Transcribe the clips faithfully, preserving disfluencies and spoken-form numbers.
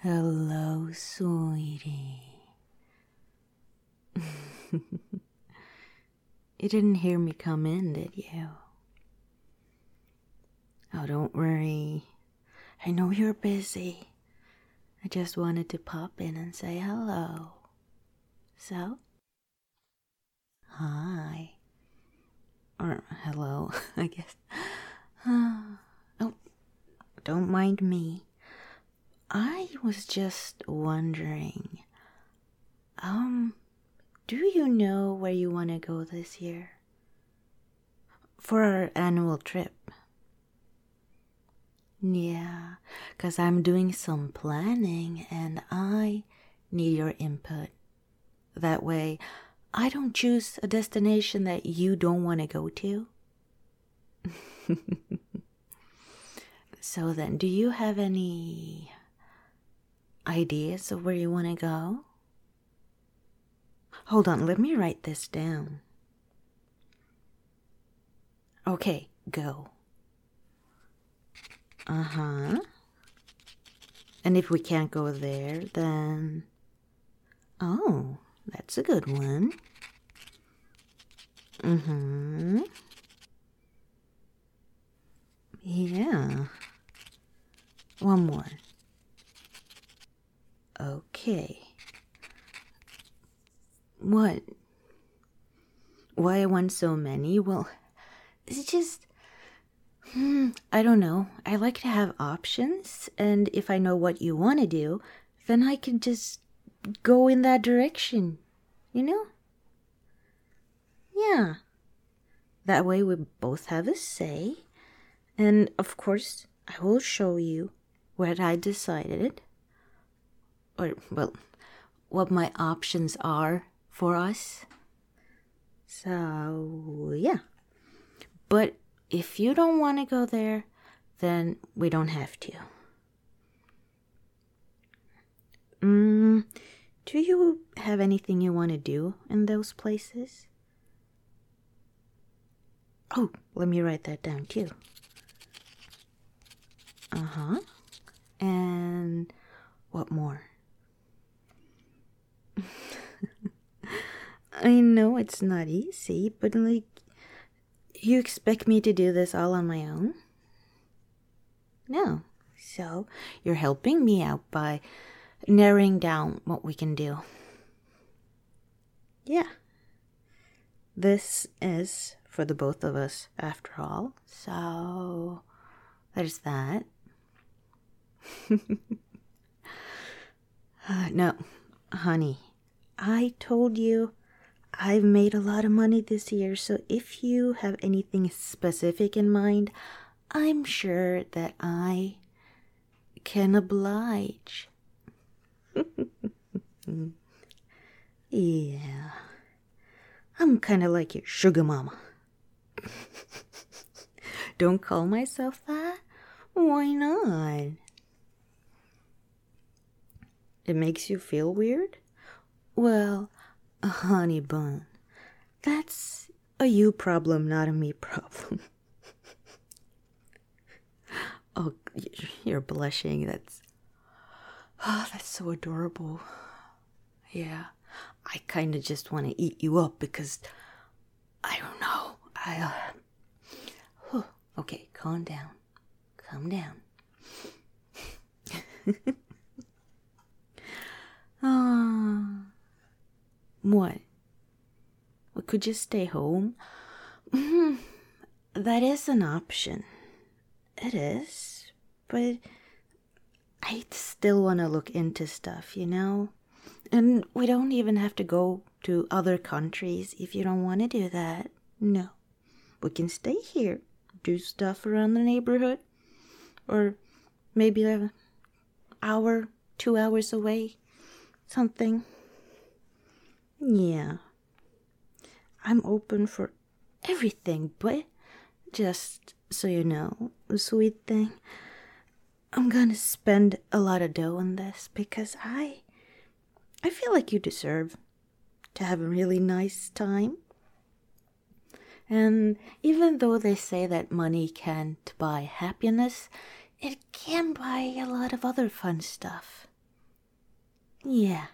Hello, sweetie. You didn't hear me come in, did you? Oh, don't worry. I know you're busy. I just wanted to pop in and say hello. So? Hi. Or hello, I guess. Oh, don't mind me. I was just wondering, um, do you know where you want to go this year? For our annual trip. Yeah, because I'm doing some planning and I need your input. That way, I don't choose a destination that you don't want to go to. So then, do you have any ideas of where you want to go? Hold on, let me write this down. Okay, go. Uh-huh. And if we can't go there, then... Oh, that's a good one. Mm-hmm. Yeah. One more. Okay. What? Why I want so many? Well, it's just... Hmm, I don't know. I like to have options, and if I know what you want to do, then I can just go in that direction, you know? Yeah. That way we both have a say, and of course, I will show you what I decided, or, well, what my options are for us. So, yeah. But if you don't want to go there, then we don't have to. Mm, do you have anything you want to do in those places? Oh, let me write that down too. Uh-huh. And what more? I know it's not easy, but like, you expect me to do this all on my own? No. So, you're helping me out by narrowing down what we can do. Yeah. This is for the both of us, after all. So, there's that. uh, no, honey, I told you I've made a lot of money this year, so if you have anything specific in mind, I'm sure that I can oblige. Yeah, I'm kind of like your sugar mama. Don't call myself that? Why not? It makes you feel weird? Well, honey bun, that's a you problem, not a me problem. Oh, you're blushing. That's... Oh, that's so adorable. Yeah, I kind of just want to eat you up because... I don't know. I... Uh... Whew. Okay, calm down. Calm down. Ah, what? We could just stay home? That is an option. It is, but I still want to look into stuff, you know? And we don't even have to go to other countries if you don't want to do that. No. We can stay here, do stuff around the neighborhood, or maybe an hour, two hours away, something. Yeah. I'm open for everything, but just so you know, sweet thing, I'm gonna spend a lot of dough on this because I I feel like you deserve to have a really nice time. And even though they say that money can't buy happiness, it can buy a lot of other fun stuff. Yeah.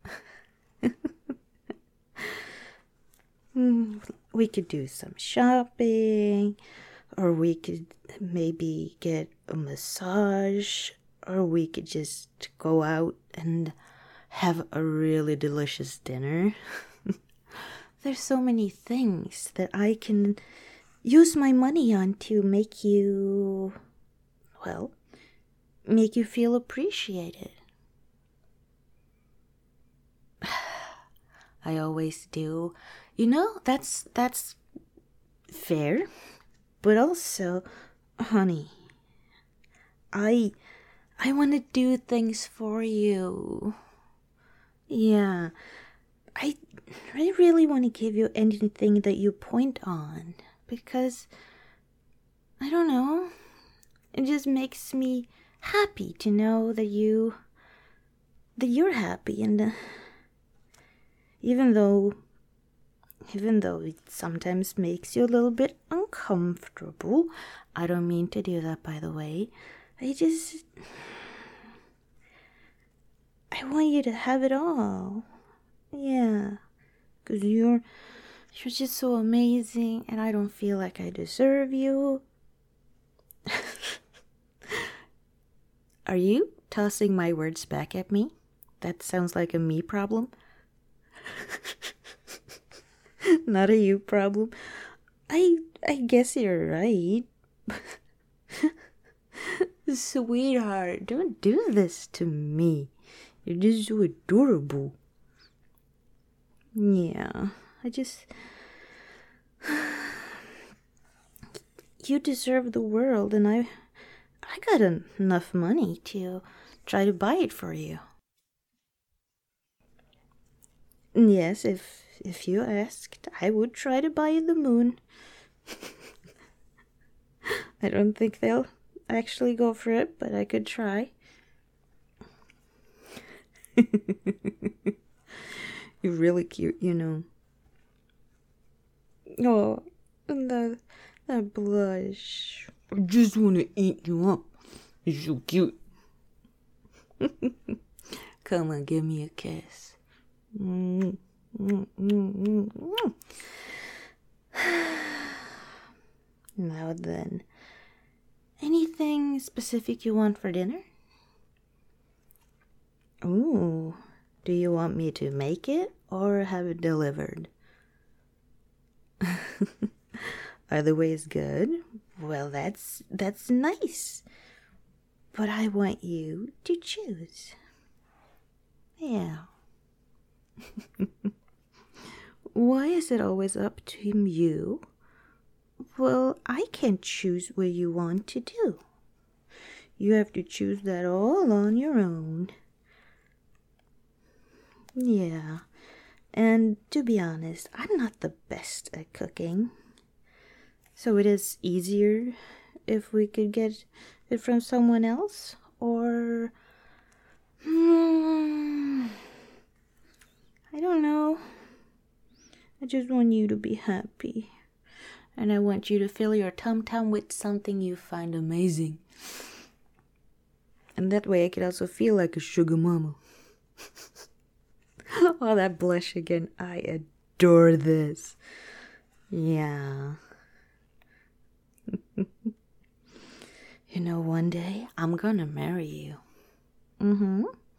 Mm, we could do some shopping, or we could maybe get a massage, or we could just go out and have a really delicious dinner. There's so many things that I can use my money on to make you, well, make you feel appreciated. I always do. You know, that's that's fair. But also, honey, I I want to do things for you. Yeah. I I really want to give you anything that you point on, because I don't know. It just makes me happy to know that you that you're happy, and uh, even though even though it sometimes makes you a little bit uncomfortable. I don't mean to do that, by the way. I just I want you to have it all. Yeah. 'Cause you're you're just so amazing, and I don't feel like I deserve you. Are you tossing my words back at me? That sounds like a me problem. Not a you problem. I I guess you're right. Sweetheart, don't do this to me. You're just so adorable. Yeah, I just... You deserve the world, and I I got en- enough money to try to buy it for you. Yes, if if you asked, I would try to buy you the moon. I don't think they'll actually go for it, but I could try. You're really cute, you know. Oh, and that, that blush. I just want to eat you up. You're so cute. Come on, give me a kiss. Mm, mm, mm, mm, mm. Now then, anything specific you want for dinner? Ooh, do you want me to make it or have it delivered? Either way is good. Well, that's that's nice. But I want you to choose. Yeah. Why is it always up to you? Well, I can't choose what you want to do. You have to choose that all on your own. Yeah. And to be honest, I'm not the best at cooking. So it is easier if we could get it from someone else, or... Hmm, I don't know. I just want you to be happy. And I want you to fill your tum-tum with something you find amazing. And that way I could also feel like a sugar mama. Oh, that blush again. I adore this. Yeah. You know, one day I'm gonna marry you. Mm-hmm.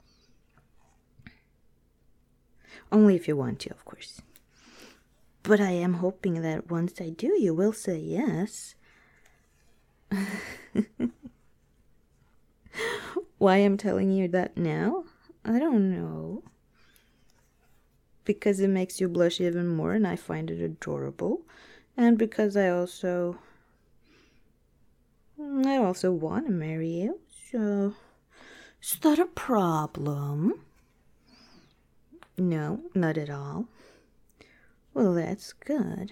Only if you want to, of course. But I am hoping that once I do, you will say yes. Why I'm telling you that now? I don't know. Because it makes you blush even more, and I find it adorable. And because I also... I also want to marry you, so... Is that a problem? No, not at all. Well, that's good.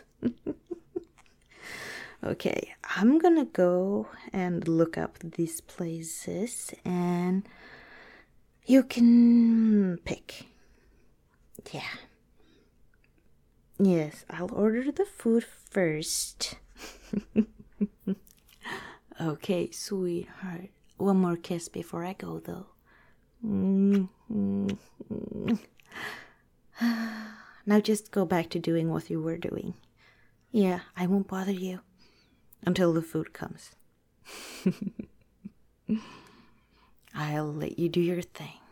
Okay, I'm gonna go and look up these places, and you can pick. Yeah. Yes, I'll order the food first. Okay, sweetheart. One more kiss before I go, though. Now just go back to doing what you were doing. Yeah, I won't bother you until the food comes. I'll let you do your thing.